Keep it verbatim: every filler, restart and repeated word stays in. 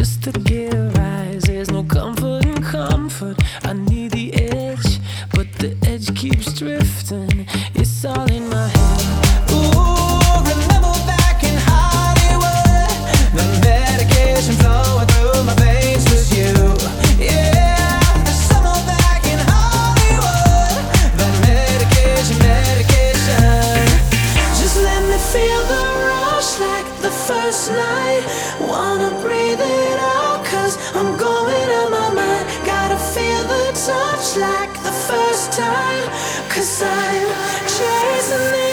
just to get a rise. There's no comfort in comfort. I need the edge, but the edge keeps drifting. It's all in my head. Ooh, remember back in Hollywood, the medication flowing through my veins was you. Yeah, somewhere back in Hollywood, that medication, medication. Just let me feel the rush like the first night. Wanna breathe it out, cause I'm going out my mind. Gotta feel the touch like the first time, cause I'm chasing it.